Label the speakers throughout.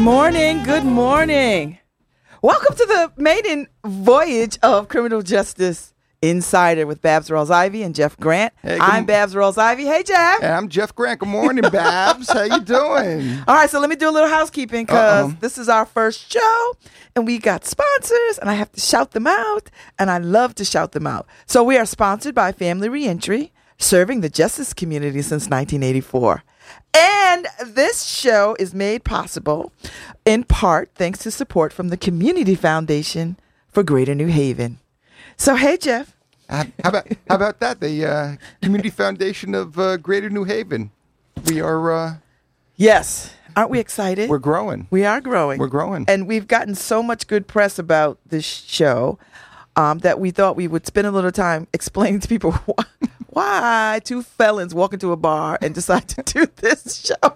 Speaker 1: morning. Good morning. Welcome to the maiden voyage of Criminal Justice Insider with Babs Rawls-Ivy and Jeff Grant.
Speaker 2: Hey,
Speaker 1: I'm Babs Rawls-Ivy. Hey, Jeff.
Speaker 2: Hey, I'm Jeff Grant. Good morning, Babs. How you doing?
Speaker 1: All right, so let me do a little housekeeping because this is our first show, and we got sponsors, and I have to shout them out, and I love to shout them out. So we are sponsored by Family Reentry, serving the justice community since 1984. And this show is made possible in part thanks to support from the Community Foundation for Greater New Haven. So, hey, Jeff.
Speaker 2: How about that? The Community Foundation of Greater New Haven. We are...
Speaker 1: Yes. Aren't we excited?
Speaker 2: We're growing.
Speaker 1: We are growing.
Speaker 2: We're growing.
Speaker 1: And we've gotten so much good press about this show that we thought we would spend a little time explaining to people why two felons walk into a bar and decide to do this show.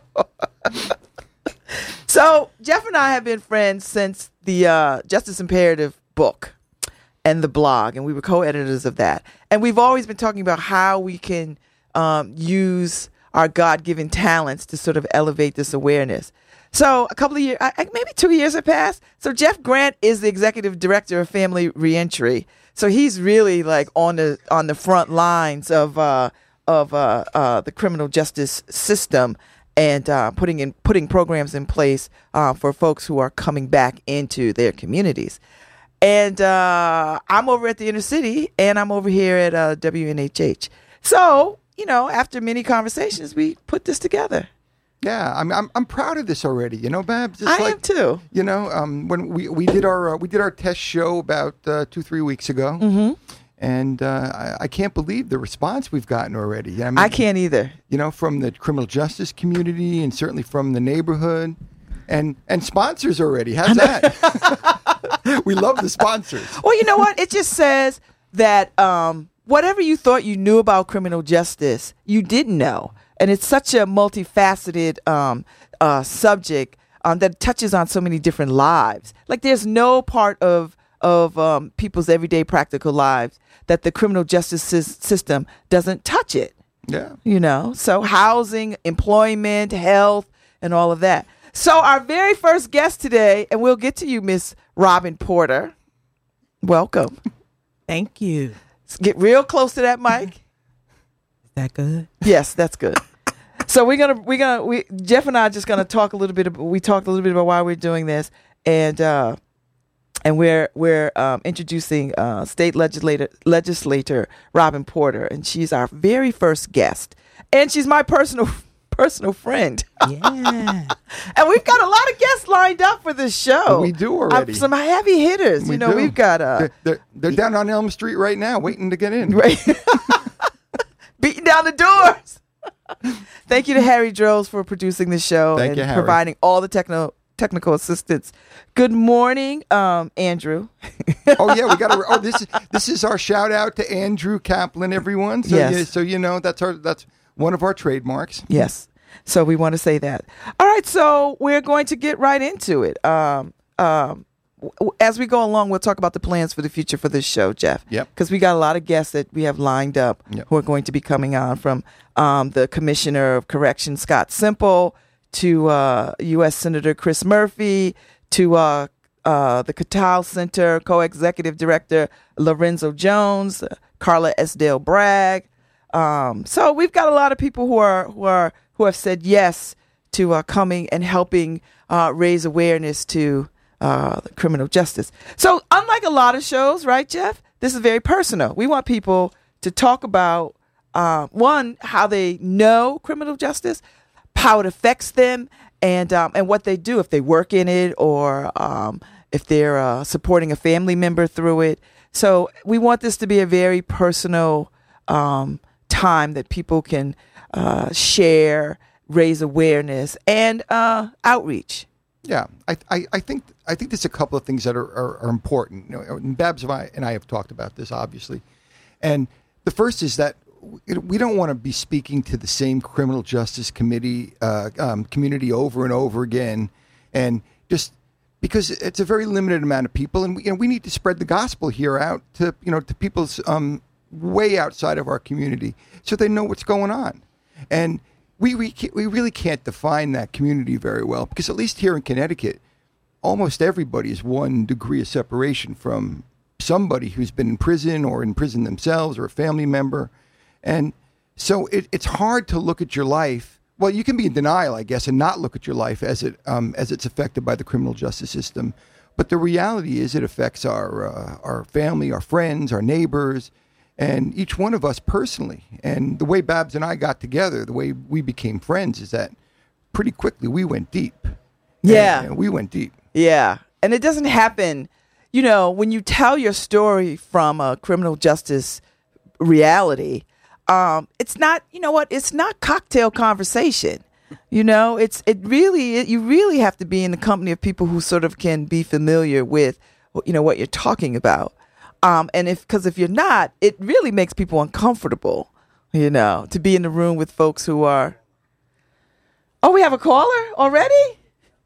Speaker 1: So Jeff and I have been friends since the Justice Imperative book and the blog, and we were co-editors of that. And we've always been talking about how we can use our God-given talents to sort of elevate this awareness. So a couple of years, maybe 2 years have passed. So Jeff Grant is the executive director of Family Reentry. So he's really like on the front lines of the criminal justice system and putting programs in place for folks who are coming back into their communities. And I'm over at the inner city, and I'm over here at WNHH. So, you know, after many conversations, we put this together.
Speaker 2: Yeah, I'm proud of this already. You know, Babs. It's
Speaker 1: I am too.
Speaker 2: You know, when we did our test show about 2-3 weeks ago, and I can't believe the response we've gotten already. I mean,
Speaker 1: I can't either.
Speaker 2: You know, from the criminal justice community and certainly from the neighborhood, and sponsors already. How's that? We love the sponsors.
Speaker 1: Well, you know what? It just says that whatever you thought you knew about criminal justice, you didn't know. And it's such a multifaceted subject that touches on so many different lives. Like there's no part of people's everyday practical lives that the criminal justice system doesn't touch it.
Speaker 2: Yeah.
Speaker 1: You know, so housing, employment, health, and all of that. So our very first guest today, and we'll get to you, Miss Robin Porter. Welcome.
Speaker 3: Thank you.
Speaker 1: Get real close to that mic.
Speaker 3: Is that good?
Speaker 1: Yes, that's good. So Jeff and I are just gonna talk a little bit. We talked a little bit about why we're doing this, and we're introducing state legislator Robin Porter, and she's our very first guest, and she's my personal friend.
Speaker 3: Yeah.
Speaker 1: And we've got a lot of guests lined up for this show.
Speaker 2: We do already.
Speaker 1: Some heavy hitters.
Speaker 2: We
Speaker 1: you know,
Speaker 2: do.
Speaker 1: we've got
Speaker 2: they're down on Elm Street right now, waiting to get in.
Speaker 1: Right. Beating down the doors. Thank you to Harry Droz for producing the show
Speaker 2: Thank you, Harry.
Speaker 1: providing all the technical assistance. Good morning, Andrew.
Speaker 2: Oh yeah, we got to. This is our shout out to Andrew Kaplan, everyone. So
Speaker 1: Yes.
Speaker 2: so you know that's one of our trademarks.
Speaker 1: Yes. So we want to say that. All right. So we're going to get right into it. As we go along, we'll talk about the plans for the future for this show, Jeff.
Speaker 2: Yep.
Speaker 1: Because we got a lot of guests that we have lined up who are going to be coming on, from the Commissioner of Corrections, Scott Simple, to U.S. Senator Chris Murphy, to the Cattell Center Co-Executive Director Lorenzo Jones, Carla Esdale Bragg. So we've got a lot of people who have said yes to coming and helping raise awareness to criminal justice. So unlike a lot of shows, right, Jeff, this is very personal. We want people to talk about, one, how they know criminal justice, how it affects them, and what they do if they work in it, or if they're supporting a family member through it. So we want this to be a very personal time that people can share, raise awareness, and outreach.
Speaker 2: Yeah, I think there's a couple of things that are important. You know, and Babs and I have talked about this, obviously. And the first is that we don't want to be speaking to the same criminal justice community over and over again, and just because it's a very limited amount of people, and we need to spread the gospel here out to people's way outside of our community, so they know what's going on. And we really can't define that community very well, because at least here in Connecticut, almost everybody is one degree of separation from somebody who's been in prison or in prison themselves or a family member. And so it's hard to look at your life. Well, you can be in denial, I guess, and not look at your life as it's affected by the criminal justice system. But the reality is it affects our family, our friends, our neighbors, and each one of us personally. And the way Babs and I got together, the way we became friends, is that pretty quickly we went deep.
Speaker 1: Yeah.
Speaker 2: And we went deep.
Speaker 1: Yeah. And it doesn't happen, you know, when you tell your story from a criminal justice reality, it's not, you know what, it's not cocktail conversation. You know, you really have to be in the company of people who sort of can be familiar with, you know, what you're talking about. Because if you're not, it really makes people uncomfortable, you know, to be in the room with folks who are. Oh, we have a caller already?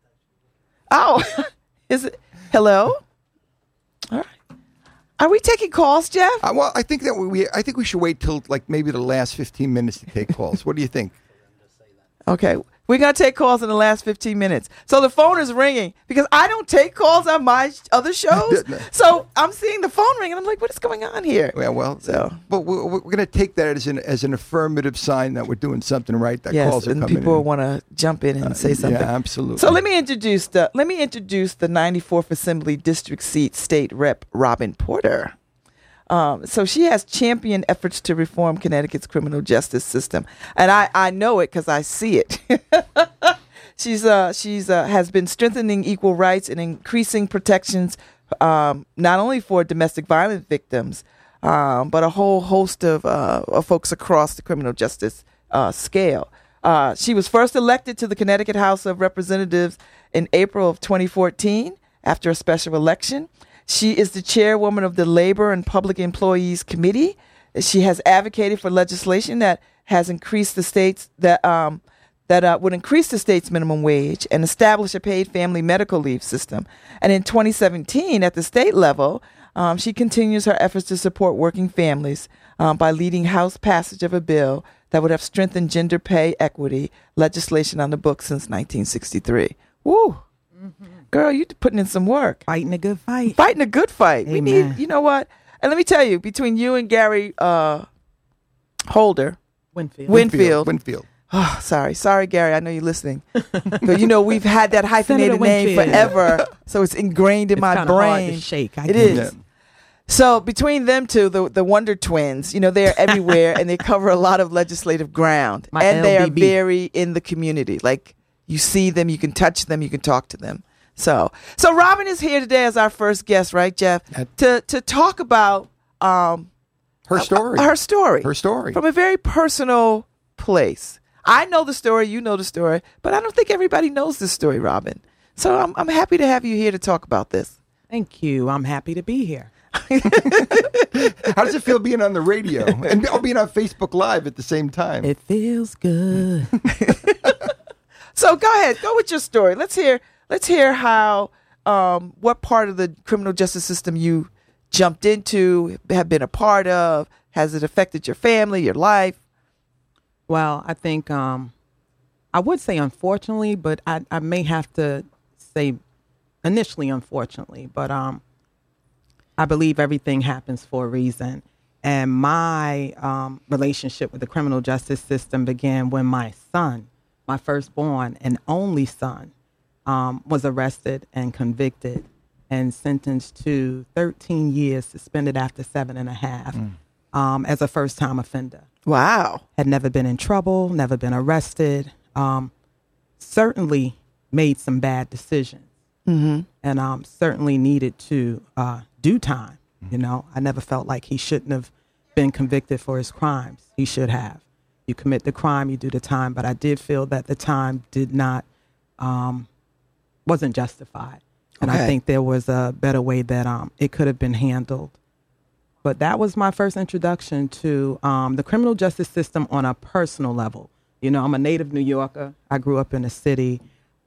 Speaker 1: Oh, is it? Hello? All right. Are we taking calls, Jeff?
Speaker 2: Well, I think that we should wait till like maybe the last 15 minutes to take calls. What do you think?
Speaker 1: Okay. We're going to take calls in the last 15 minutes. So the phone is ringing because I don't take calls on my other shows. So I'm seeing the phone ring and I'm like, what is going on here?
Speaker 2: Yeah, well, but we're going to take that as an affirmative sign that we're doing something right. That calls are coming in.
Speaker 1: And people want to jump in and say something.
Speaker 2: Yeah, absolutely.
Speaker 1: So let me introduce the 94th Assembly District Seat State Rep Robin Porter. So she has championed efforts to reform Connecticut's criminal justice system, and I know it because I see it. She's has been strengthening equal rights and increasing protections, not only for domestic violence victims, but a whole host of folks across the criminal justice scale. She was first elected to the Connecticut House of Representatives in April of 2014 after a special election. She is the chairwoman of the Labor and Public Employees Committee. She has advocated for legislation that has increased the state's that would increase the state's minimum wage and establish a paid family medical leave system. And in 2017, at the state level, she continues her efforts to support working families by leading House passage of a bill that would have strengthened gender pay equity legislation on the books since 1963. Woo! Mm-hmm. Girl, you putting in some work.
Speaker 3: Fighting a good fight.
Speaker 1: Fighting a good fight.
Speaker 3: Amen.
Speaker 1: We need, you know what? And let me tell you, between you and Gary Holder.
Speaker 3: Winfield.
Speaker 1: Oh, sorry, Gary. I know you're listening. But you know, we've had that hyphenated name forever, so it's ingrained in my brain.
Speaker 3: Hard to shake.
Speaker 1: It is. Yeah. So between them two, the Wonder Twins, you know, they're everywhere and they cover a lot of legislative ground. And they are very in the community. Like, you see them, you can touch them, you can talk to them. So Robin is here today as our first guest, right, Jeff? To talk about
Speaker 2: her story.
Speaker 1: Her story from a very personal place. I know the story, you know the story, but I don't think everybody knows this story, Robin. So I'm happy to have you here to talk about this.
Speaker 3: Thank you. I'm happy to be here.
Speaker 2: How does it feel being on the radio and being on Facebook Live at the same time?
Speaker 3: It feels good.
Speaker 1: So go ahead, go with your story. Let's hear how what part of the criminal justice system you jumped into, have been a part of. Has it affected your family, your life?
Speaker 3: Well, I think I would say unfortunately, but I may have to say initially unfortunately, but I believe everything happens for a reason. And my relationship with the criminal justice system began when my son, my firstborn and only son, was arrested and convicted and sentenced to 13 years, suspended after 7.5, as a first-time offender.
Speaker 1: Wow.
Speaker 3: Had never been in trouble, never been arrested, certainly made some bad decisions, and certainly needed to do time. You know, I never felt like he shouldn't have been convicted for his crimes. He should have. You commit the crime, you do the time, but I did feel that the time did not, wasn't justified. And I think there was a better way that it could have been handled. But that was my first introduction to the criminal justice system on a personal level. You know, I'm a native New Yorker. I grew up in the city,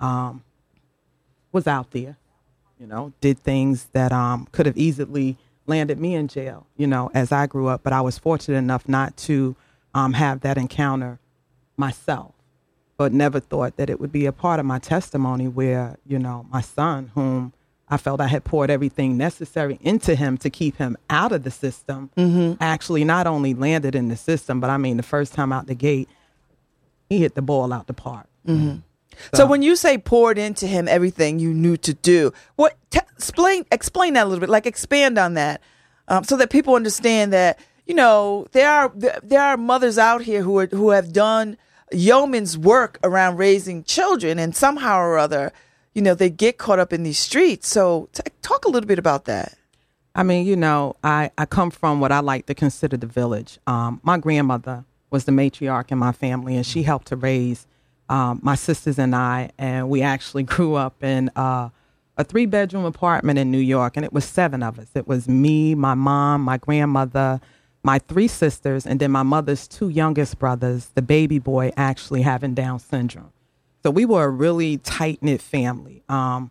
Speaker 3: was out there, you know, did things that could have easily landed me in jail, you know, as I grew up. But I was fortunate enough not to have that encounter myself. but never thought that it would be a part of my testimony where, my son, whom I felt I had poured everything necessary into him to keep him out of the system, actually not only landed in the system, but the first time out the gate, he hit the ball out the park.
Speaker 1: So when you say poured into him everything you knew to do, what explain that a little bit, like expand on that, so that people understand that, there are mothers out here who have done yeoman's work around raising children, and somehow or other, they get caught up in these streets. So talk a little bit about that.
Speaker 3: I come from what I like to consider the village. My grandmother was the matriarch in my family, and she helped to raise my sisters and I, and we actually grew up in a 3-bedroom apartment in New York, and it was 7 of us. It was me, my mom, my grandmother, my 3 sisters, and then my mother's 2 youngest brothers, the baby boy actually having Down syndrome. So we were a really tight-knit family.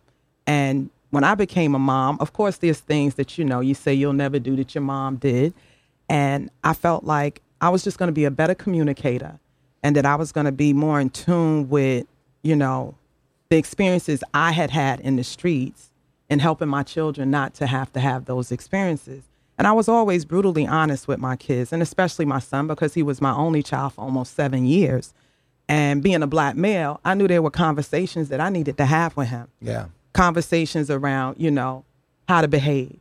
Speaker 3: And when I became a mom, of course, there's things that, you say you'll never do that your mom did. And I felt like I was just going to be a better communicator, and that I was going to be more in tune with, the experiences I had in the streets, and helping my children not to have those experiences. And I was always brutally honest with my kids, and especially my son, because he was my only child for almost 7 years. And being a black male, I knew there were conversations that I needed to have with him.
Speaker 2: Yeah.
Speaker 3: Conversations around, how to behave,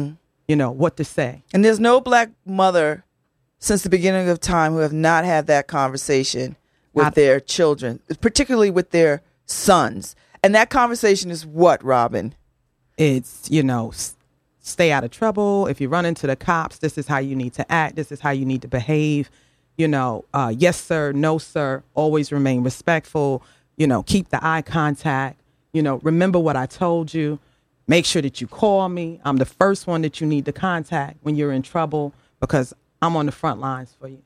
Speaker 3: what to say.
Speaker 1: And there's no black mother since the beginning of time who have not had that conversation with their children, particularly with their sons. And that conversation is what, Robin?
Speaker 3: It's, stay out of trouble. If you run into the cops, this is how you need to act. This is how you need to behave. Yes, sir. No, sir. Always remain respectful. Keep the eye contact. Remember what I told you. Make sure that you call me. I'm the first one that you need to contact when you're in trouble, because I'm on the front lines for you.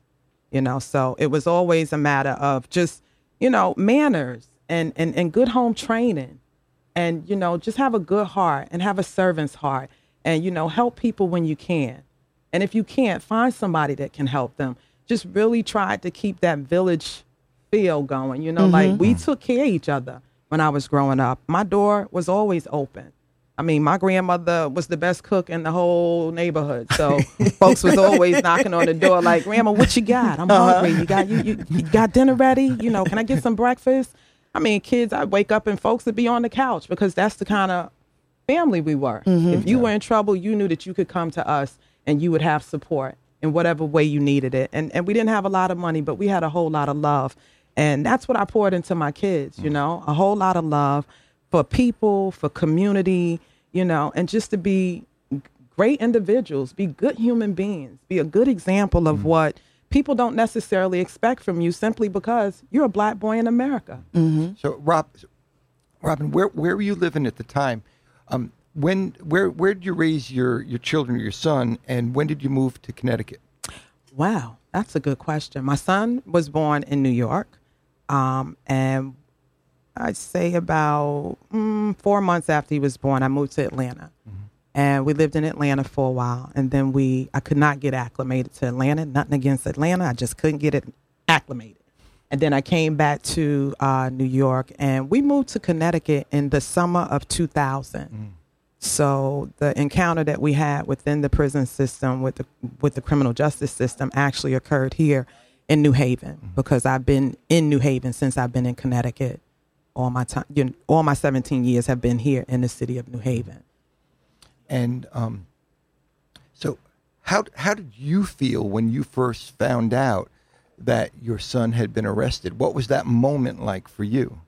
Speaker 3: So it was always a matter of just, manners and good home training, and, just have a good heart and have a servant's heart, and, help people when you can. And if you can't, find somebody that can help them. Just really tried to keep that village feel going, like we took care of each other when I was growing up. My door was always open. My grandmother was the best cook in the whole neighborhood. So folks was always knocking on the door like, Grandma, what you got? I'm hungry. You got dinner ready? Can I get some breakfast? Kids, I'd wake up and folks would be on the couch, because that's the kind of family we were. If you were in trouble, you knew that you could come to us and you would have support in whatever way you needed it. And we didn't have a lot of money, but we had a whole lot of love. And that's what I poured into my kids, a whole lot of love for people, for community, and just to be great individuals, be good human beings, be a good example of what people don't necessarily expect from you simply because you're a black boy in America.
Speaker 2: So, Robin, where were you living at the time? Where did you raise your children, your son, and when did you move to Connecticut?
Speaker 3: Wow, that's a good question. My son was born in New York, and I'd say about 4 months after he was born, I moved to Atlanta. And we lived in Atlanta for a while. And then I could not get acclimated to Atlanta. Nothing against Atlanta. I just couldn't get it acclimated. And then I came back to New York, and we moved to Connecticut in the summer of 2000. So the encounter that we had within the prison system with the criminal justice system actually occurred here in New Haven, because I've been in New Haven since I've been in Connecticut. All my time, all my 17 years have been here in the city of New Haven.
Speaker 2: And so how did you feel when you first found out that your son had been arrested? What was that moment like for you?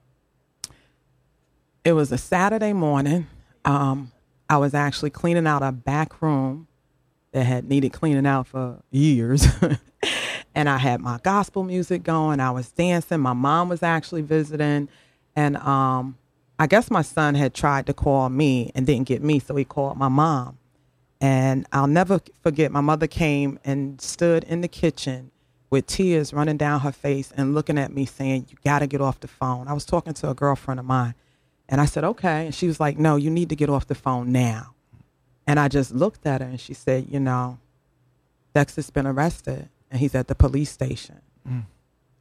Speaker 3: It was a Saturday morning. I was actually cleaning out a back room that had needed cleaning out for years. And I had my gospel music going. I was dancing. My mom was actually visiting. And I guess my son had tried to call me and didn't get me, so he called my mom. And I'll never forget, my mother came and stood in the kitchen with tears running down her face and looking at me saying, you got to get off the phone. I was talking to a girlfriend of mine. And I said, okay. And she was like, no, you need to get off the phone now. And I just looked at her and she said, Dexter's been arrested and he's at the police station.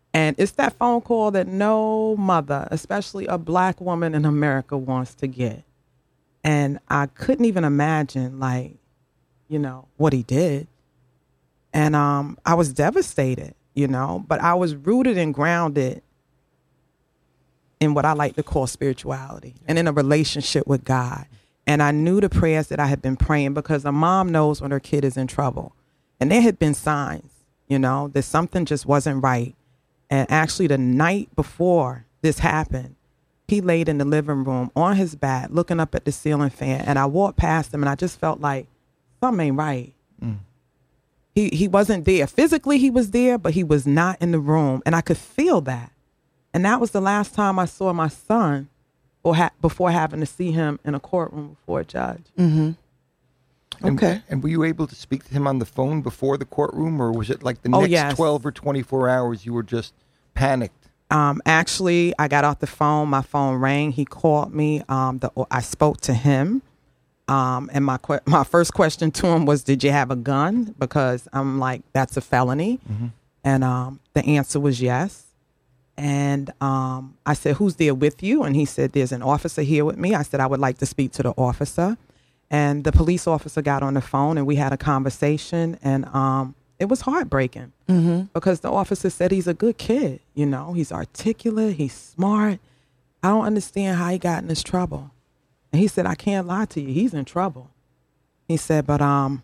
Speaker 3: And it's that phone call that no mother, especially a black woman in America, wants to get. And I couldn't even imagine, like, what he did. And I was devastated, but I was rooted and grounded in what I like to call spirituality and in a relationship with God. And I knew the prayers that I had been praying, because a mom knows when her kid is in trouble. And there had been signs, that something just wasn't right. And actually the night before this happened, he laid in the living room on his back, looking up at the ceiling fan. And I walked past him and I just felt like something ain't right. He wasn't there. Physically, he was there, but he was not in the room. And I could feel that. And that was the last time I saw my son before having to see him in a courtroom before a judge.
Speaker 1: Mm-hmm. Okay.
Speaker 2: And were you able to speak to him on the phone before the courtroom, or was it like the next 12 or 24 hours you were just panicked?
Speaker 3: Actually, I got off the phone. My phone rang. He called me. I spoke to him. And my first question to him was, did you have a gun? Because I'm like, that's a felony. Mm-hmm. And the answer was yes. And I said, who's there with you? And he said, there's an officer here with me. I said, I would like to speak to the officer. And the police officer got on the phone and we had a conversation. And it was heartbreaking because the officer said he's a good kid. He's articulate. He's smart. I don't understand how he got in this trouble. And he said, I can't lie to you. He's in trouble. He said, but,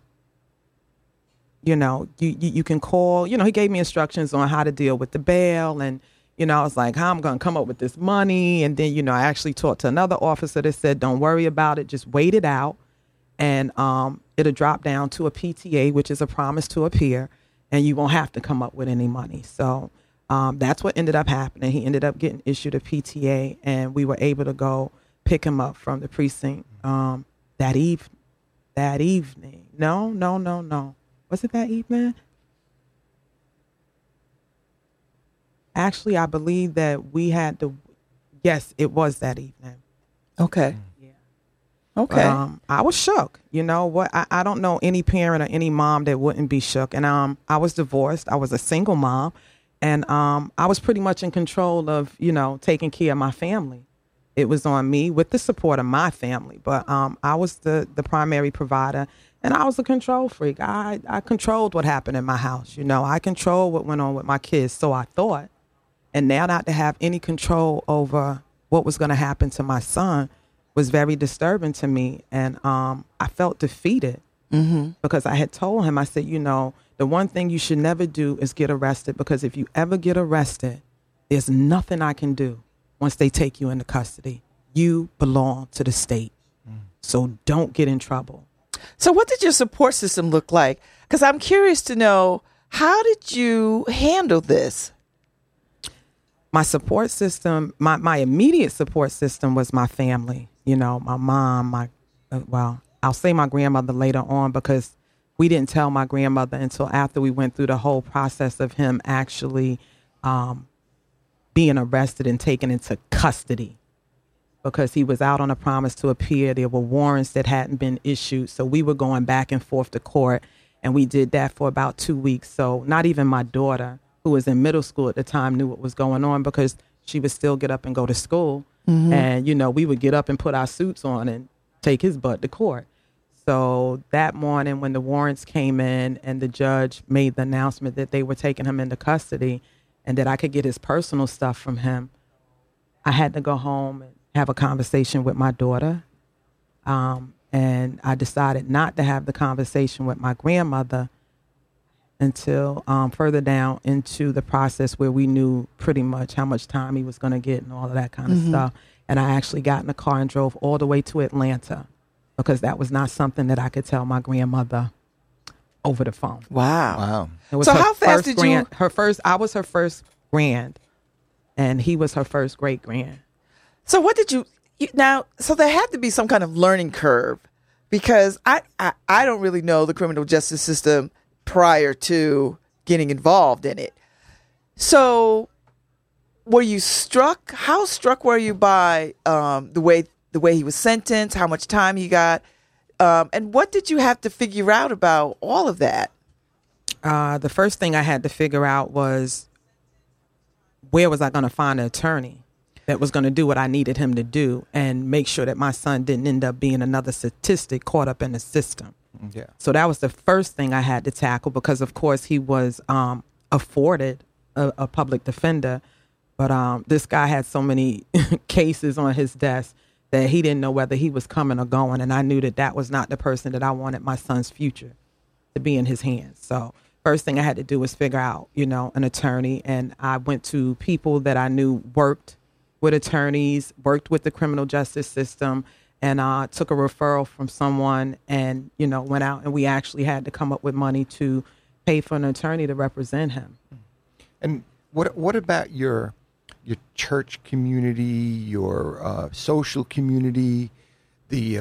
Speaker 3: you can call. He gave me instructions on how to deal with the bail. And, I was like, how I'm going to come up with this money. And then, I actually talked to another officer that said, don't worry about it. Just wait it out. And it'll drop down to a PTA, which is a promise to appear. And you won't have to come up with any money. So that's what ended up happening. He ended up getting issued a PTA. And we were able to go pick him up from the precinct that evening. No. Was it that evening? Actually, I believe that we had to. Yes, it was that evening.
Speaker 1: Okay.
Speaker 3: Yeah.
Speaker 1: Okay.
Speaker 3: But, I was shook. You know what? I don't know any parent or any mom that wouldn't be shook. And I was divorced. I was a single mom, and I was pretty much in control of taking care of my family. It was on me with the support of my family, but I was the primary provider, and I was a control freak. I controlled what happened in my house. I controlled what went on with my kids, so I thought. And now not to have any control over what was going to happen to my son was very disturbing to me, and I felt defeated because I had told him, I said, the one thing you should never do is get arrested, because if you ever get arrested, there's nothing I can do. Once they take you into custody, you belong to the state. So don't get in trouble.
Speaker 1: So what did your support system look like? Because I'm curious to know, how did you handle this?
Speaker 3: My support system, my immediate support system was my family. My mom, I'll say my grandmother later on, because we didn't tell my grandmother until after we went through the whole process of him actually being arrested and taken into custody, because he was out on a promise to appear. There were warrants that hadn't been issued. So we were going back and forth to court, and we did that for about 2 weeks. So not even my daughter, who was in middle school at the time, knew what was going on, because she would still get up and go to school. And, we would get up and put our suits on and take his butt to court. So that morning when the warrants came in and the judge made the announcement that they were taking him into custody and that I could get his personal stuff from him, I had to go home and have a conversation with my daughter. And I decided not to have the conversation with my grandmother until further down into the process, where we knew pretty much how much time he was going to get and all of that kind of stuff. And I actually got in the car and drove all the way to Atlanta, because that was not something that I could tell my grandmother over the phone.
Speaker 1: Wow.
Speaker 3: It was
Speaker 1: so how fast did you?
Speaker 3: I was her first grand, and he was her first great grand.
Speaker 1: So what did you now? So there had to be some kind of learning curve, because I don't really know the criminal justice system prior to getting involved in it. So were you struck? How struck were you by the way he was sentenced, how much time he got, and what did you have to figure out about all of that?
Speaker 3: The first thing I had to figure out was where was I going to find an attorney that was going to do what I needed him to do and make sure that my son didn't end up being another statistic caught up in the system.
Speaker 2: Yeah.
Speaker 3: So that was the first thing I had to tackle because, of course, he was afforded a public defender. But this guy had so many cases on his desk that he didn't know whether he was coming or going. And I knew that that was not the person that I wanted my son's future to be in his hands. So first thing I had to do was figure out, an attorney. And I went to people that I knew worked with attorneys, worked with the criminal justice system, and took a referral from someone and, went out and we actually had to come up with money to pay for an attorney to represent him.
Speaker 2: And what about your church community, your social community, the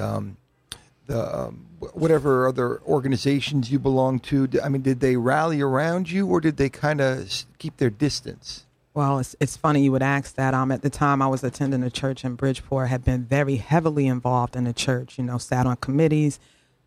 Speaker 2: whatever other organizations you belong to? I mean, did they rally around you or did they kind of keep their distance?
Speaker 3: Well, it's funny you would ask that. At the time I was attending a church in Bridgeport, had been very heavily involved in the church, sat on committees,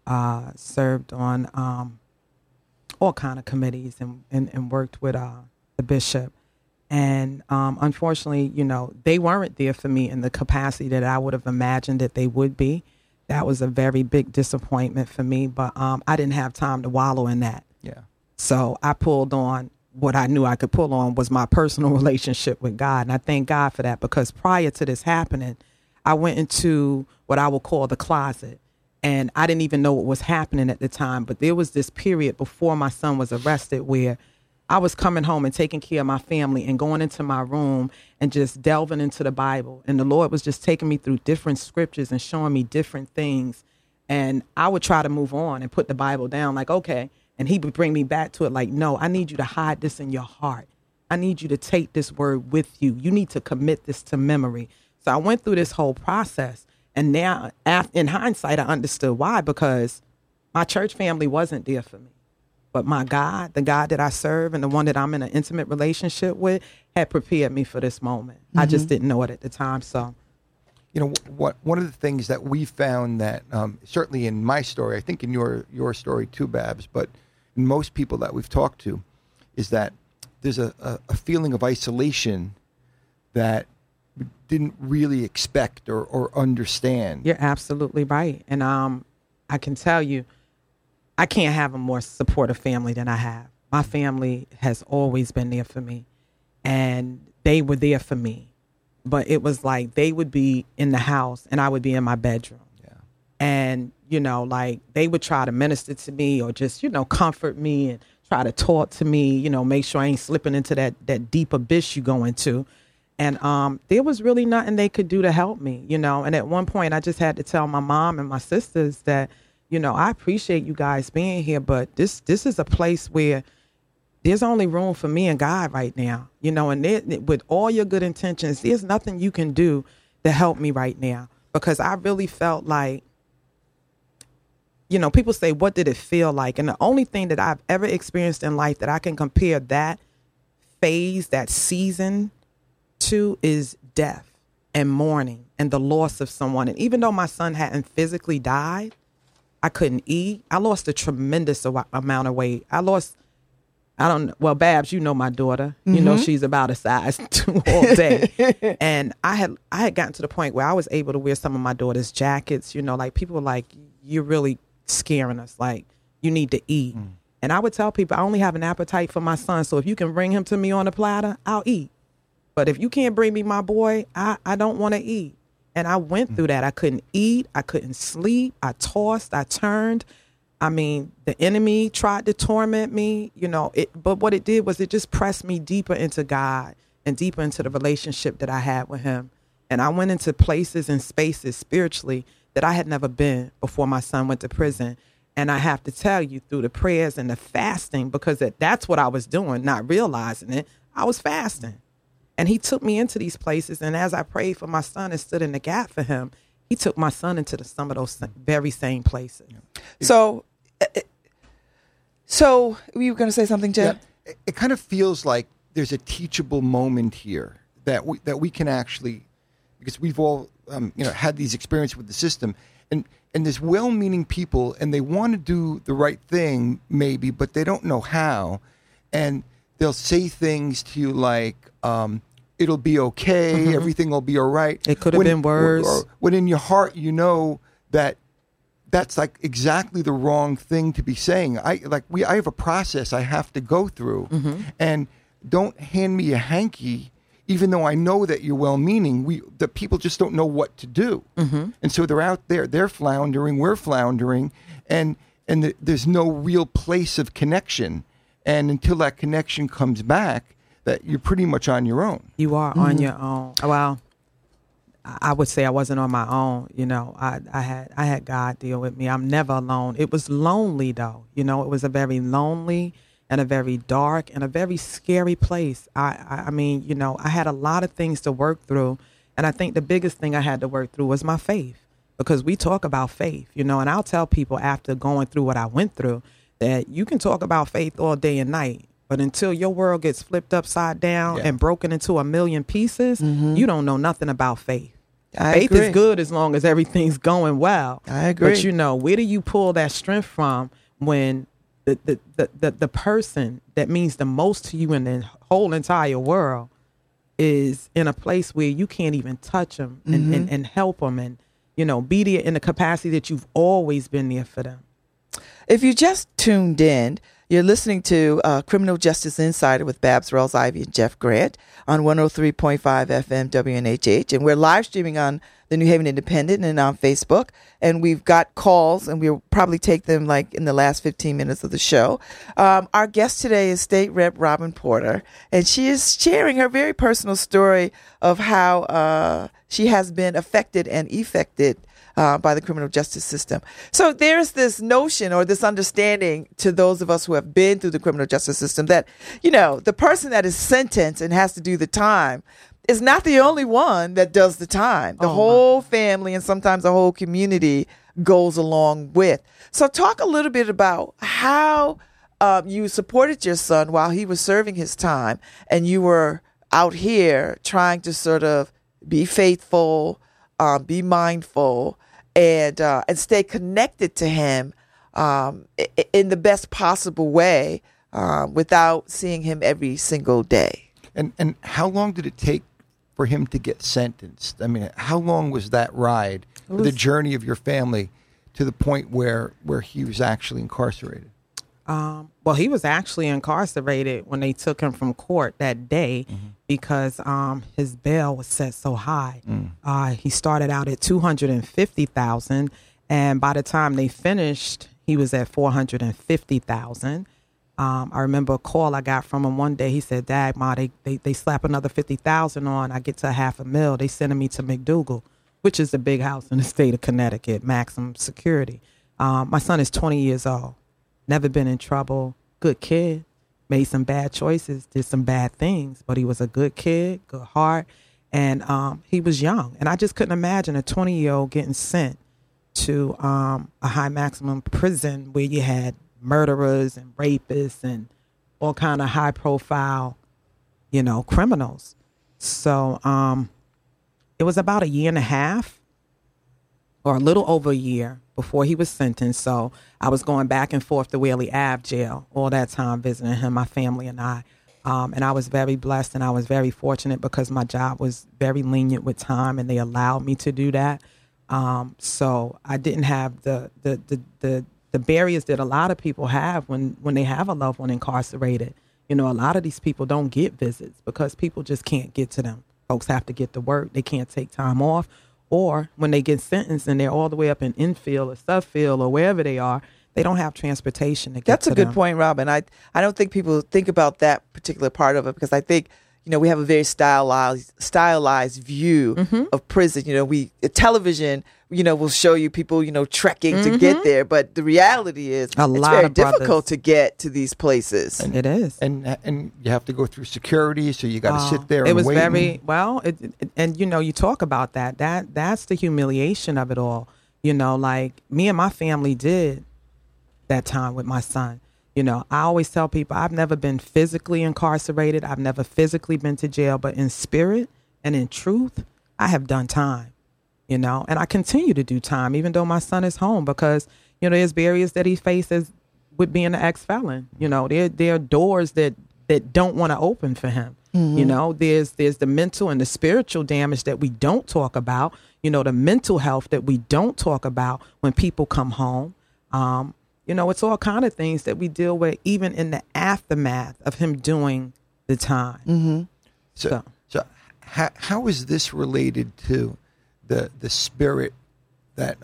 Speaker 3: served on all kind of committees and worked with the bishop. And unfortunately, they weren't there for me in the capacity that I would have imagined that they would be. That was a very big disappointment for me, but I didn't have time to wallow in that.
Speaker 2: Yeah.
Speaker 3: So I pulled on what I knew I could pull on was my personal relationship with God. And I thank God for that because prior to this happening, I went into what I will call the closet. And I didn't even know what was happening at the time. But there was this period before my son was arrested where I was coming home and taking care of my family and going into my room and just delving into the Bible. And the Lord was just taking me through different scriptures and showing me different things. And I would try to move on and put the Bible down like, okay. And he would bring me back to it like, no, I need you to hide this in your heart. I need you to take this word with you. You need to commit this to memory. So I went through this whole process. And now, in hindsight, I understood why, because my church family wasn't there for me. But my God, the God that I serve and the one that I'm in an intimate relationship with had prepared me for this moment. Mm-hmm. I just didn't know it at the time. So,
Speaker 2: one of the things that we found that certainly in my story, I think in your story too, Babs, but in most people that we've talked to, is that there's a feeling of isolation that we didn't really expect or understand.
Speaker 3: You're absolutely right. And I can tell you, I can't have a more supportive family than I have. My family has always been there for me, and they were there for me. But it was like they would be in the house and I would be in my bedroom. Yeah. And, they would try to minister to me or just, comfort me and try to talk to me, make sure I ain't slipping into that deep abyss you go into. And there was really nothing they could do to help me, And at one point I just had to tell my mom and my sisters that, I appreciate you guys being here, but this is a place where there's only room for me and God right now, and with all your good intentions, there's nothing you can do to help me right now, because I really felt like, people say, what did it feel like? And the only thing that I've ever experienced in life that I can compare that phase, that season to is death and mourning and the loss of someone. And even though my son hadn't physically died, I couldn't eat. I lost a tremendous amount of weight. Babs, my daughter,
Speaker 1: Mm-hmm.
Speaker 3: She's about a size 2 all day. And I had gotten to the point where I was able to wear some of my daughter's jackets, like people were like, you're really scaring us. Like, you need to eat. Mm. And I would tell people, I only have an appetite for my son. So if you can bring him to me on a platter, I'll eat. But if you can't bring me my boy, I don't want to eat. And I went through that. I couldn't eat. I couldn't sleep. I tossed. I turned. I mean, the enemy tried to torment me, but what it did was it just pressed me deeper into God and deeper into the relationship that I had with him. And I went into places and spaces spiritually that I had never been before my son went to prison. And I have to tell you, through the prayers and the fasting, because that's what I was doing, not realizing it, I was fasting. And he took me into these places. And as I prayed for my son and stood in the gap for him, he took my son into some of those very same places.
Speaker 1: So you were going to say something, Jed?
Speaker 2: Yeah, it kind of feels like there's a teachable moment here that we can actually, because we've all had these experiences with the system, and there's well-meaning people, and they want to do the right thing maybe, but they don't know how, and they'll say things to you like, it'll be okay, everything will be all right.
Speaker 3: It could have been worse.
Speaker 2: Or when in your heart you know that that's like exactly the wrong thing to be saying. I have a process I have to go through, and don't hand me a hanky, even though I know that you're well-meaning. The people just don't know what to do, and so they're out there, they're floundering, we're floundering, and there's no real place of connection. And until that connection comes back, that you're pretty much on your own.
Speaker 3: You are on your own. Well, I would say I wasn't on my own. You know, I had God deal with me. I'm never alone. It was lonely though. You know, it was a very lonely and a very dark and a very scary place. I mean, you know, I had a lot of things to work through. And I think the biggest thing I had to work through was my faith, because we talk about faith, you know, and I'll tell people after going through what I went through that you can talk about faith all day and night, but until your world gets flipped upside down and broken into a million pieces, you don't know nothing about faith. Faith is good as long as everything's going well.
Speaker 1: I agree.
Speaker 3: But, you know, where do you pull that strength from when the person that means the most to you in the whole entire world is in a place where you can't even touch them and help them and, you know, be there in the capacity that you've always been there for them?
Speaker 1: If you just tuned in, you're listening to Criminal Justice Insider with Babs Rawls-Ivy and Jeff Grant on 103.5 FM WNHH. And we're live streaming on the New Haven Independent and on Facebook. And we've got calls, and we'll probably take them like in the last 15 minutes of the show. Our guest today is State Rep Robin Porter, and she is sharing her very personal story of how she has been affected and effected by the criminal justice system. So there's this notion or this understanding to those of us who have been through the criminal justice system that, you know, the person that is sentenced and has to do the time is not the only one that does the time. The whole family and sometimes the whole community goes along with. So talk a little bit about how you supported your son while he was serving his time, and you were out here trying to sort of be faithful, be mindful, and stay connected to him in the best possible way without seeing him every single day.
Speaker 2: And how long did it take for him to get sentenced? I mean, how long was that ride, the journey of your family to the point where he was actually incarcerated?
Speaker 3: Well, he was actually incarcerated when they took him from court that day because his bail was set so high. He started out at $250,000, and by the time they finished, he was at $450,000. I remember a call I got from him one day. He said, "Dad, Ma, they slap another $50,000 on. I get to $500,000. They sending me to McDougal, which is a big house in the state of Connecticut, maximum security." My son is 20 years old. Never been in trouble, good kid, made some bad choices, did some bad things, but he was a good kid, good heart, and he was young. And I just couldn't imagine a 20-year-old getting sent to a high maximum prison where you had murderers and rapists and all kind of high-profile, you know, criminals. So it was about a year and a half or a little over a year before he was sentenced. So I was going back and forth to Whaley Ave jail all that time, visiting him, my family and I. And I was very blessed and I was very fortunate because my job was very lenient with time and they allowed me to do that. So I didn't have the barriers that a lot of people have when they have a loved one incarcerated. You know, a lot of these people don't get visits because people just can't get to them. Folks have to get to work. They can't take time off. Or when they get sentenced and they're all the way up in Enfield or Suffield or wherever they are, they don't have transportation to get
Speaker 1: That's
Speaker 3: to
Speaker 1: a good
Speaker 3: them.
Speaker 1: point, Robin. I don't think people think about that particular part of it because I think, you know, we have a very stylized view of prison. You know, television, you know, will show you people, you know, trekking to get there. But the reality is it's very difficult to get to these places.
Speaker 3: It is.
Speaker 2: And you have to go through security, so you got to sit there
Speaker 3: and
Speaker 2: wait.
Speaker 3: It was very, well, and, you know, you talk about that's the humiliation of it all. You know, like me and my family did that time with my son. You know, I always tell people I've never been physically incarcerated. I've never physically been to jail, but in spirit and in truth, I have done time, you know, and I continue to do time, even though my son is home because, you know, there's barriers that he faces with being an ex-felon. You know, there are doors that don't want to open for him. You know, there's the mental and the spiritual damage that we don't talk about. You know, the mental health that we don't talk about when people come home. You know, it's all kind of things that we deal with even in the aftermath of him doing the time.
Speaker 2: So how is this related to the spirit that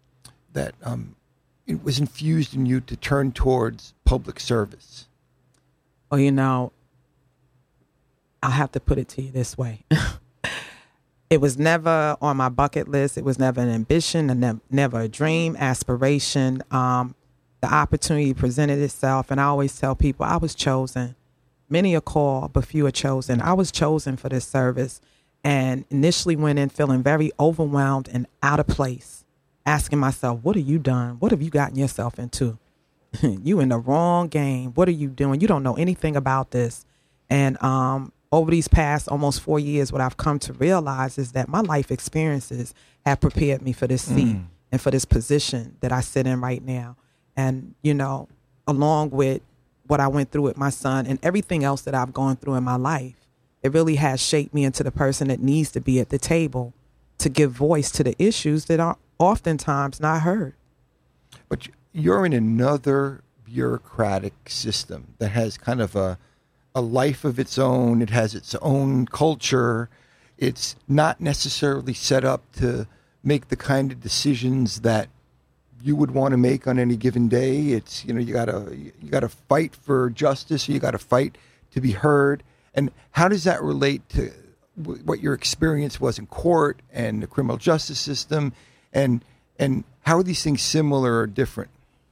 Speaker 2: it was infused in you to turn towards public service?
Speaker 3: Well, you know, I'll have to put it to you this way. It was never on my bucket list. It was never an ambition, and never a dream, aspiration. The opportunity presented itself, and I always tell people I was chosen. Many are called, but few are chosen. I was chosen for this service, and initially went in feeling very overwhelmed and out of place, asking myself, what have you done? What have you gotten yourself into? You in the wrong game. What are you doing? You don't know anything about this. And over these past almost 4 years, what I've come to realize is that my life experiences have prepared me for this seat and for this position that I sit in right now. And, you know, along with what I went through with my son and everything else that I've gone through in my life, it really has shaped me into the person that needs to be at the table to give voice to the issues that are oftentimes not heard.
Speaker 2: But you're in another bureaucratic system that has kind of a life of its own. It has its own culture. It's not necessarily set up to make the kind of decisions that you would want to make on any given day. It's, you know, you gotta fight for justice, or you gotta fight to be heard. And how does that relate to what your experience was in court and the criminal justice system? And how are these things similar or different?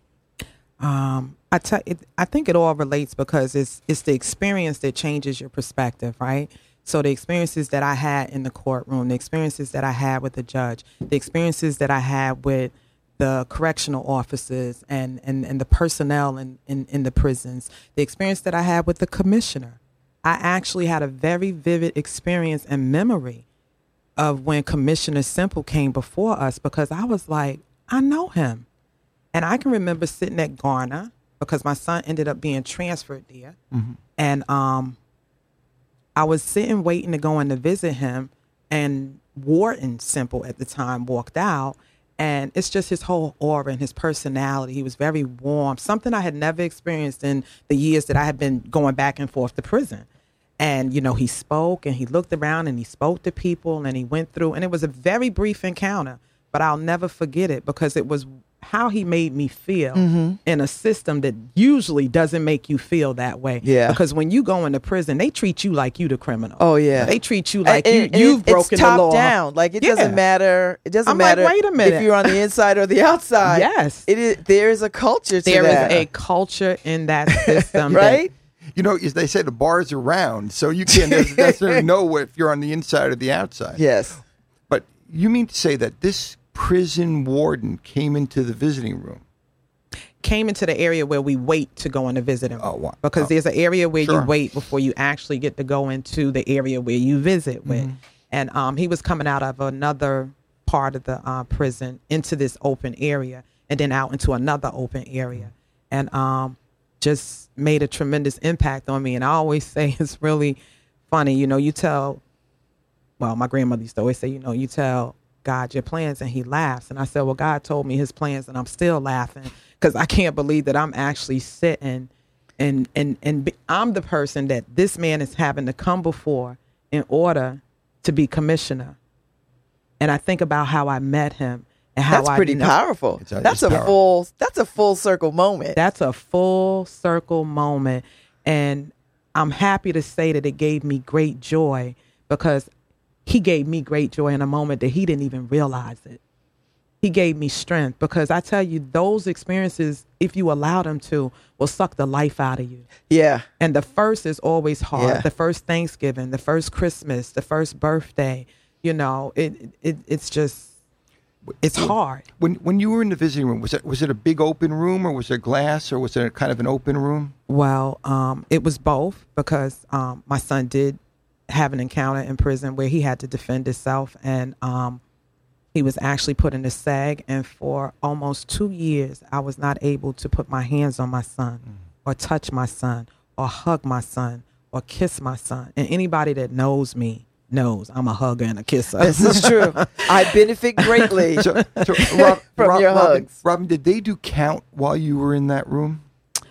Speaker 3: I think it all relates because it's the experience that changes your perspective, right? So the experiences that I had in the courtroom, the experiences that I had with the judge, the experiences that I had with the correctional officers and the personnel in the prisons, the experience that I had with the commissioner. I actually had a very vivid experience and memory of when Commissioner Simple came before us, because I was like, I know him. And I can remember sitting at Garner, because my son ended up being transferred there. And I was sitting waiting to go in to visit him, and Warden Simple at the time walked out, and it's just his whole aura and his personality. He was very warm, something I had never experienced in the years that I had been going back and forth to prison. And, you know, he spoke and he looked around and he spoke to people and he went through, and it was a very brief encounter, but I'll never forget it because it was how he made me feel in a system that usually doesn't make you feel that way.
Speaker 1: Yeah.
Speaker 3: Because when you go into prison, they treat you like you the criminal.
Speaker 1: Oh, yeah.
Speaker 3: They treat you like you've broken
Speaker 1: the law. It's top
Speaker 3: law.
Speaker 1: down. Like, it doesn't matter. It doesn't matter
Speaker 3: like, wait a minute.
Speaker 1: if you're on the inside or the outside.
Speaker 3: Yes.
Speaker 1: There is a culture to that.
Speaker 3: There is a culture in that system.
Speaker 1: Right?
Speaker 2: You know, as they say, the bars are round, so you can't necessarily know if you're on the inside or the outside.
Speaker 1: Yes.
Speaker 2: But you mean to say that this prison warden came into the visiting room?
Speaker 3: Came into the area where we wait to go in the visiting room.
Speaker 2: Oh, wow.
Speaker 3: Because there's an area where
Speaker 2: Sure.
Speaker 3: you wait before you actually get to go into the area where you visit with. And he was coming out of another part of the prison into this open area, and then out into another open area. And just made a tremendous impact on me. And I always say it's really funny. You know, my grandmother used to always say, you know, you tell God your plans and he laughs. And I said, well, God told me his plans and I'm still laughing because I can't believe that I'm actually sitting and I'm the person that this man is having to come before in order to be commissioner. And I think about how I met him and how
Speaker 1: That's pretty powerful. That's a full circle moment.
Speaker 3: That's a full circle moment. And I'm happy to say that it gave me great joy because he gave me great joy in a moment that he didn't even realize it. He gave me strength because I tell you, those experiences, if you allow them to, will suck the life out of you.
Speaker 1: Yeah.
Speaker 3: And the first is always hard.
Speaker 1: Yeah.
Speaker 3: The first Thanksgiving, the first Christmas, the first birthday, you know, it's just, it's hard.
Speaker 2: When you were in the visiting room, was it a big open room, or was there glass, or was it kind of an open room?
Speaker 3: Well, it was both because my son did have an encounter in prison where he had to defend himself, and he was actually put in a SAG, and for almost 2 years, I was not able to put my hands on my son or touch my son or hug my son or kiss my son. And anybody that knows me knows I'm a hugger and a kisser.
Speaker 1: This is true. I benefit greatly
Speaker 2: So
Speaker 1: from your hugs.
Speaker 2: Robin, did they do count while you were in that room?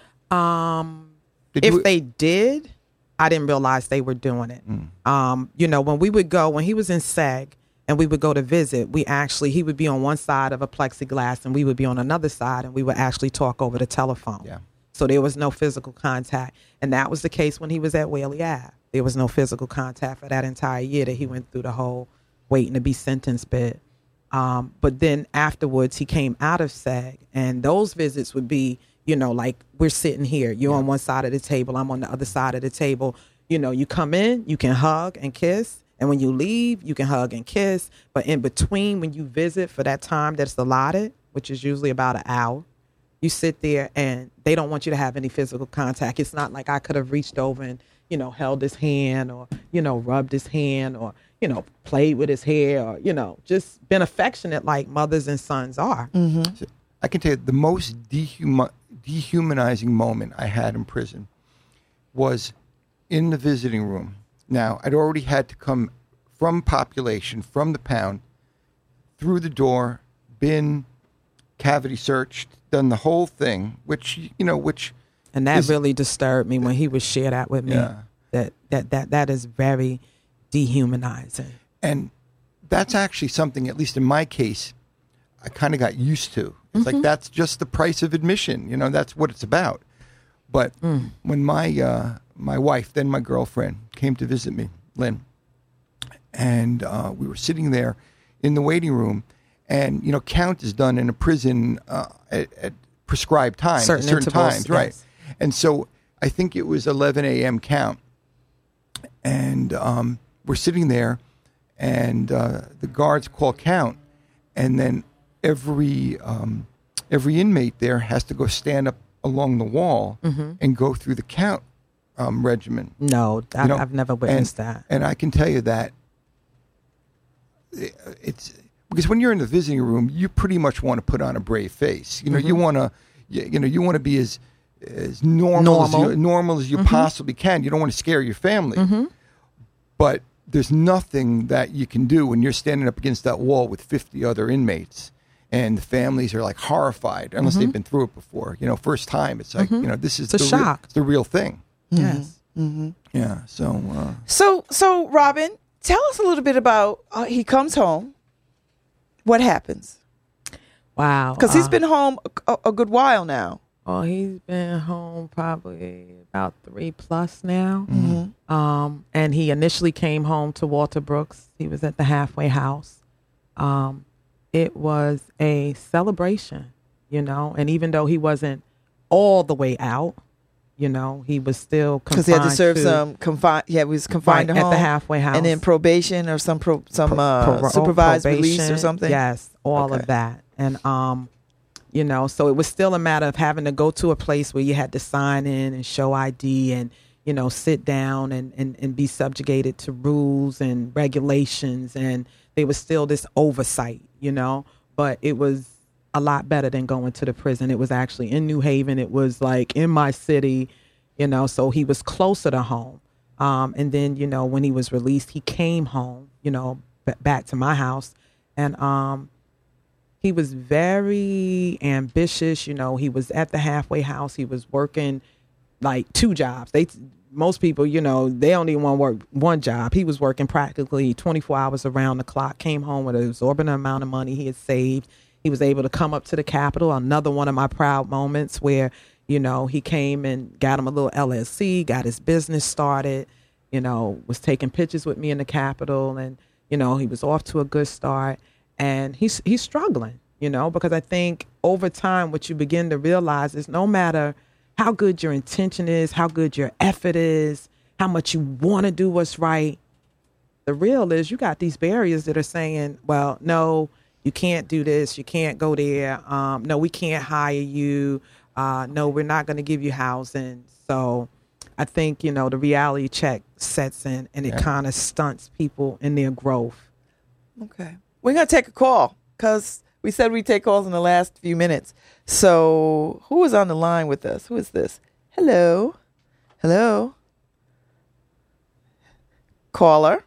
Speaker 3: If they did, I didn't realize they were doing it. When we would go, when he was in SEG and we would go to visit, he would be on one side of a plexiglass and we would be on another side, and we would actually talk over the telephone.
Speaker 2: Yeah.
Speaker 3: So there was no physical contact. And that was the case when he was at Whaley Ave. There was no physical contact for that entire year that he went through the whole waiting to be sentenced bit. But then afterwards, he came out of SEG, and those visits would be, like we're sitting here. You're on one side of the table. I'm on the other side of the table. You come in, you can hug and kiss. And when you leave, you can hug and kiss. But in between, when you visit for that time that's allotted, which is usually about an hour, you sit there and they don't want you to have any physical contact. It's not like I could have reached over and, held his hand or, rubbed his hand or, played with his hair or, just been affectionate like mothers and sons are.
Speaker 1: Mm-hmm.
Speaker 2: So I can tell you the most dehumanizing moment I had in prison was in the visiting room. Now, I'd already had to come from population, from the pound, through the door, been cavity searched, done the whole thing, which.
Speaker 3: And that really disturbed me when he would share that with me.
Speaker 2: Yeah.
Speaker 3: That is very dehumanizing.
Speaker 2: And that's actually something, at least in my case, I kind of got used to. It's like, that's just the price of admission. That's what it's about. But when my wife, then my girlfriend, came to visit me, Lynn, and we were sitting there in the waiting room, and, count is done in a prison at prescribed times, certain times,
Speaker 3: yes.
Speaker 2: right? And so I think it was 11 a.m. count. And we're sitting there, and the guards call count, and then every inmate there has to go stand up along the wall and go through the count regimen.
Speaker 3: No, I've never witnessed that.
Speaker 2: And I can tell you that it's because when you're in the visiting room, you pretty much want to put on a brave face. You want to be as normal as you possibly can. You don't want to scare your family. But there's nothing that you can do when you're standing up against that wall with 50 other inmates, and the families are like horrified unless they've been through it before. First time, it's like this is
Speaker 3: it's a shock.
Speaker 2: It's the real thing.
Speaker 3: Yes.
Speaker 2: Yeah.
Speaker 1: So Robin, tell us a little bit about he comes home. What happens?
Speaker 3: Wow.
Speaker 1: Because he's been home a good while now.
Speaker 3: Oh, he's been home probably about 3+ now. And he initially came home to Walter Brooks. He was at the halfway house. It was a celebration, and even though he wasn't all the way out, he was still confined.
Speaker 1: Because he had to serve some confined. Yeah, he was confined
Speaker 3: right,
Speaker 1: to home
Speaker 3: at the halfway house,
Speaker 1: and then probation or some supervised release or something.
Speaker 3: Yes, all of that, and so it was still a matter of having to go to a place where you had to sign in and show ID and sit down and be subjugated to rules and regulations, and there was still this oversight, but it was a lot better than going to the prison. It was actually in New Haven. It was like in my city, so he was closer to home. And then, when he was released, he came home, back to my house. And he was very ambitious. He was at the halfway house. He was working like 2 jobs. Most people, they only want to work 1 job. He was working practically 24 hours around the clock, came home with an exorbitant amount of money he had saved. He was able to come up to the Capitol. Another one of my proud moments where, he came and got him a little LLC, got his business started, was taking pictures with me in the Capitol, and, he was off to a good start. And he's struggling, because I think over time what you begin to realize is no matter how good your intention is, how good your effort is, how much you want to do what's right, the real is you got these barriers that are saying, well, no, you can't do this, you can't go there, no, we can't hire you, no, we're not going to give you housing. So I think, the reality check sets in, and it kind of stunts people in their growth.
Speaker 1: Okay. We're going to take a call because we said we'd take calls in the last few minutes. So who is on the line with us? Who is this? Hello? Caller.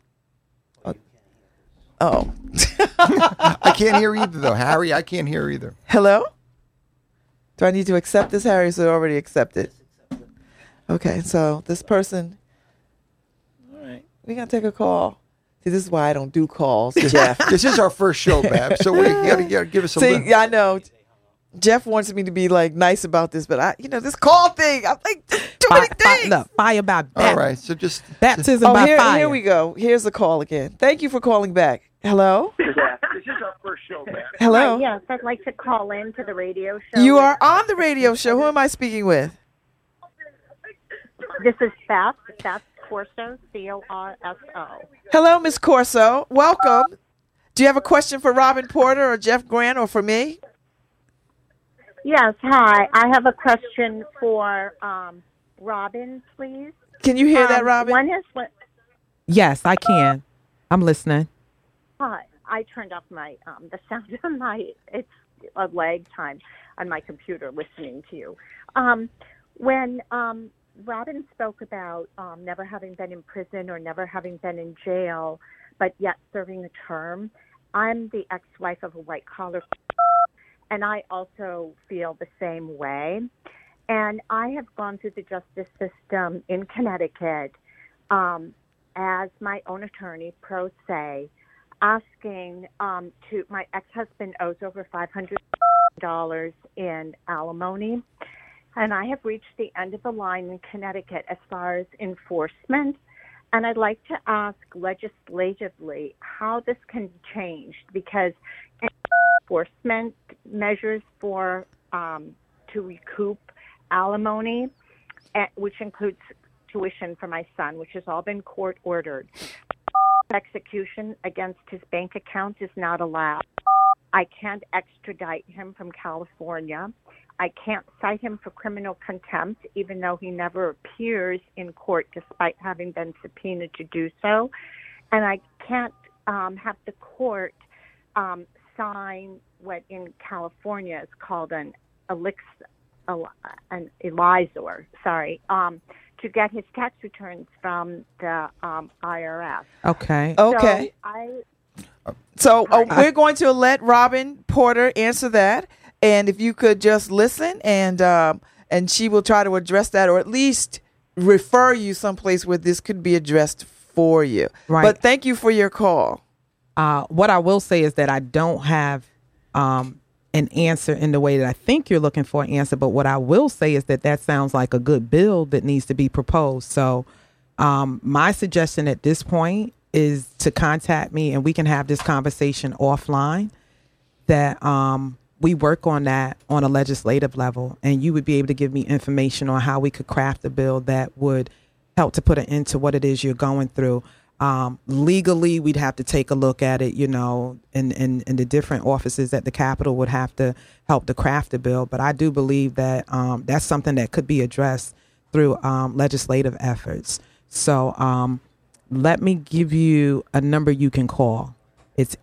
Speaker 1: Oh.
Speaker 2: I can't hear either, though. Harry, I can't hear either.
Speaker 1: Hello? Do I need to accept this, Harry? So already accepted. Okay, so this person. All right. We're going to take a call. See, this is why I don't do calls, Jeff.
Speaker 2: This is our first show, Bab, so you gotta give us a
Speaker 1: See,
Speaker 2: little.
Speaker 1: I know. Jeff wants me to be like nice about this, but this call thing, I'm like, too many things.
Speaker 3: Look, fire by baptism.
Speaker 2: All right, so just
Speaker 3: Baptism by fire.
Speaker 1: Here we go. Here's the call again. Thank you for calling back. Hello?
Speaker 4: This is our first show, man.
Speaker 1: Hello?
Speaker 5: Hi, yes, I'd like to call in to the radio show.
Speaker 1: You are on the radio show. Who am I speaking with?
Speaker 5: This is Beth Corso, Corso.
Speaker 1: Hello, Miss Corso. Welcome. Do you have a question for Robin Porter or Jeff Grant or for me?
Speaker 5: Yes, hi. I have a question for Robin, please.
Speaker 1: Can you hear that, Robin?
Speaker 3: Yes, I can. I'm listening.
Speaker 5: Hi. I turned off my the sound on it's a lag time on my computer listening to you. When Robin spoke about never having been in prison or never having been in jail, but yet serving a term, I'm the ex-wife of a white-collar, and I also feel the same way. And I have gone through the justice system in Connecticut as my own attorney, pro se, asking my ex-husband owes over $500 in alimony. And I have reached the end of the line in Connecticut as far as enforcement. And I'd like to ask legislatively how this can be changed, because enforcement measures for to recoup alimony, which includes tuition for my son, which has all been court ordered. Execution against his bank account is not allowed. I can't extradite him from California. I can't cite him for criminal contempt, even though he never appears in court despite having been subpoenaed to do so. And I can't have the court sign what in California is called an ELISOR, to get his tax returns from the IRS.
Speaker 3: Okay.
Speaker 1: So we're going to let Robin Porter answer that. And if you could just listen, and she will try to address that, or at least refer you someplace where this could be addressed for you.
Speaker 3: Right.
Speaker 1: But thank you for your call.
Speaker 3: What I will say is that I don't have an answer in the way that I think you're looking for an answer. But what I will say is that sounds like a good bill that needs to be proposed. So my suggestion at this point is to contact me, and we can have this conversation offline. That we work on that on a legislative level, and you would be able to give me information on how we could craft a bill that would help to put an end to what it is you're going through. Legally, we'd have to take a look at it, and the different offices at the Capitol would have to help to craft the bill. But I do believe that that's something that could be addressed through legislative efforts. So let me give you a number you can call. It's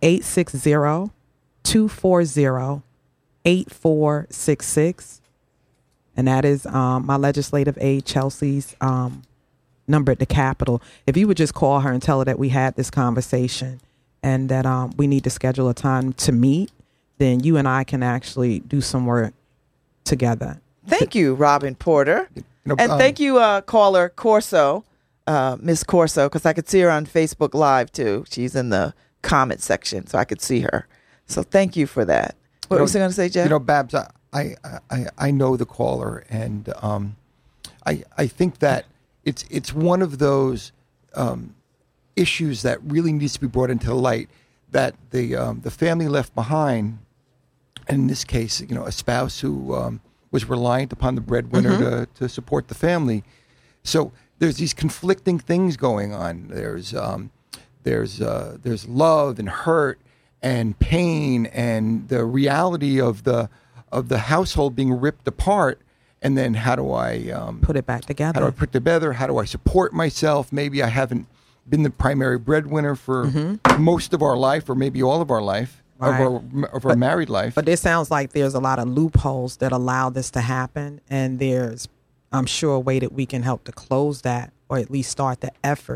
Speaker 3: 860-240-8466. And that is my legislative aide, Chelsea's number at the Capitol. If you would just call her and tell her that we had this conversation and that we need to schedule a time to meet, then you and I can actually do some work together.
Speaker 1: Thank you, Robin Porter. And thank you, caller Corso, Miss Corso, because I could see her on Facebook Live, too. She's in the comment section, so I could see her. So thank you for that. What was I going to say, Jeff?
Speaker 2: Babs, I know the caller, and I think that it's one of those issues that really needs to be brought into light, that the family left behind, and in this case, a spouse who was reliant upon the breadwinner to support the family. So there's these conflicting things going on. There's love and hurt and pain and the reality of the household being ripped apart. And then how do I
Speaker 3: put it back together?
Speaker 2: How do I put it together? How do I support myself? Maybe I haven't been the primary breadwinner for most of our life, or maybe all of our life,
Speaker 3: right,
Speaker 2: of our married life.
Speaker 3: But it sounds like there's a lot of loopholes that allow this to happen, and there's, I'm sure, a way that we can help to close that, or at least start the effort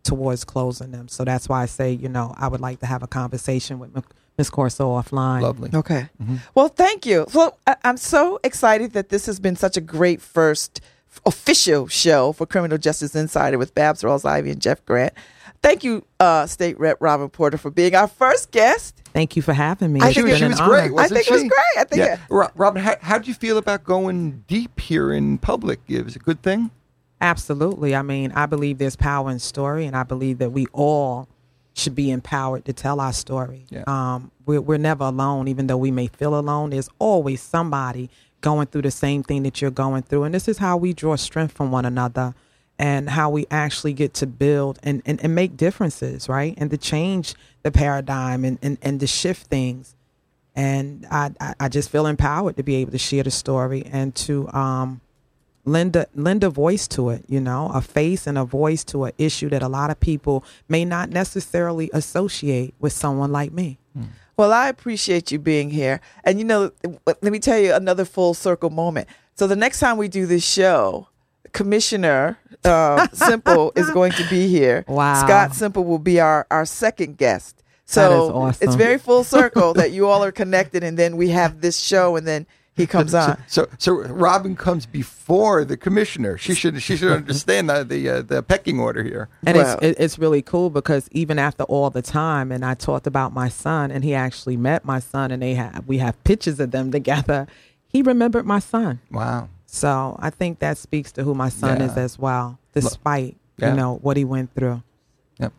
Speaker 3: towards closing them. So that's why I say, I would like to have a conversation with Ms. Corso offline.
Speaker 2: Lovely.
Speaker 1: Okay. Well, thank you. So I'm so excited that this has been such a great first official show for Criminal Justice Insider with Babs Rawls-Ivy and Jeff Grant. Thank you, State Rep Robin Porter, for being our first guest.
Speaker 3: Thank you for having me.
Speaker 2: She was great, wasn't she?
Speaker 1: It was great. I think
Speaker 2: Robin, how do you feel about going deep here in public? Is it a good thing?
Speaker 3: Absolutely. I mean, I believe there's power in story, and I believe that we all should be empowered to tell our story.
Speaker 2: Yeah.
Speaker 3: We're never alone, even though we may feel alone. There's always somebody going through the same thing that you're going through. And this is how we draw strength from one another and how we actually get to build and make differences, right? And to change the paradigm and to shift things. And I just feel empowered to be able to share the story and to lend a voice to it, a face and a voice to an issue that a lot of people may not necessarily associate with someone like me.
Speaker 1: Well, I appreciate you being here. And, let me tell you another full circle moment. So the next time we do this show, Commissioner Simple is going to be here.
Speaker 3: Wow.
Speaker 1: Scott Simple will be our second guest. So
Speaker 3: that is awesome.
Speaker 1: It's very full circle that you all are connected, and then we have this show, and then he comes on.
Speaker 2: So Robin comes before the commissioner. She should understand the pecking order here.
Speaker 3: And it's really cool because even after all the time, and I talked about my son, and he actually met my son, and we have pictures of them together. He remembered my son.
Speaker 2: Wow.
Speaker 3: So I think that speaks to who my son is as well, despite what he went through.
Speaker 2: Yep.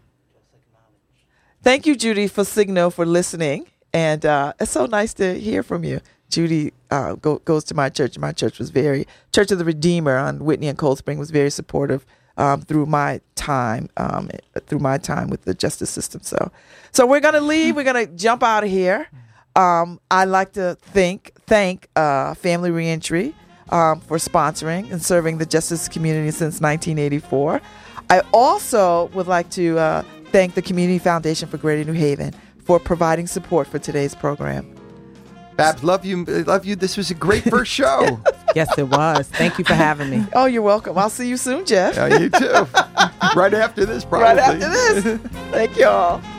Speaker 1: Thank you, Judy Fosigno, for listening, and it's so nice to hear from you. Judy goes to my church. My church was Church of the Redeemer on Whitney and Cold Spring was very supportive through my time with the justice system. So we're gonna leave. We're gonna jump out of here. I'd like to thank Family Reentry for sponsoring and serving the justice community since 1984. I also would like to thank the Community Foundation for Greater New Haven for providing support for today's program.
Speaker 2: Babs, love you. This was a great first show.
Speaker 3: Yes, it was. Thank you for having me.
Speaker 1: Oh, you're welcome. I'll see you soon, Jeff.
Speaker 2: You too. Right after this, probably.
Speaker 1: Right after this. Thank you all.